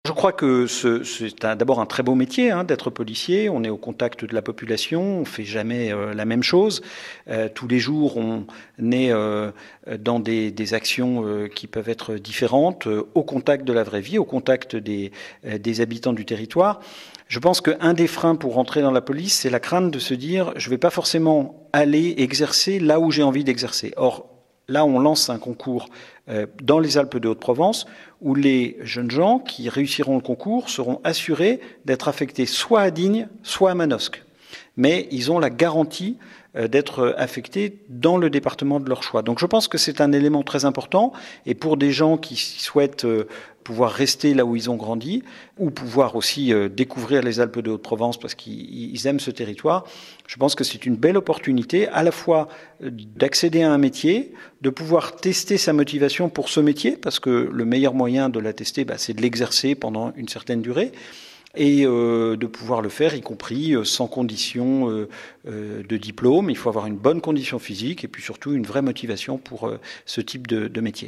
Je crois que c'est d'abord un très beau métier d'être policier. On est au contact de la population, on fait jamais la même chose. Tous les jours, on est dans des actions qui peuvent être différentes, au contact de la vraie vie, au contact des habitants du territoire. Je pense qu'un des freins pour rentrer dans la police, c'est la crainte de se dire je ne vais pas forcément aller exercer là où j'ai envie d'exercer. Or, là, on lance un concours dans les Alpes de Haute-Provence où les jeunes gens qui réussiront le concours seront assurés d'être affectés soit à Digne, soit à Manosque. Mais ils ont la garantie d'être affectés dans le département de leur choix. Donc je pense que c'est un élément très important. Et pour des gens qui souhaitent pouvoir rester là où ils ont grandi, ou pouvoir aussi découvrir les Alpes de Haute-Provence parce qu'ils aiment ce territoire, je pense que c'est une belle opportunité à la fois d'accéder à un métier, de pouvoir tester sa motivation pour ce métier, parce que le meilleur moyen de la tester, c'est de l'exercer pendant une certaine durée, et de pouvoir le faire, y compris sans condition de diplôme. Il faut avoir une bonne condition physique et puis surtout une vraie motivation pour ce type de métier.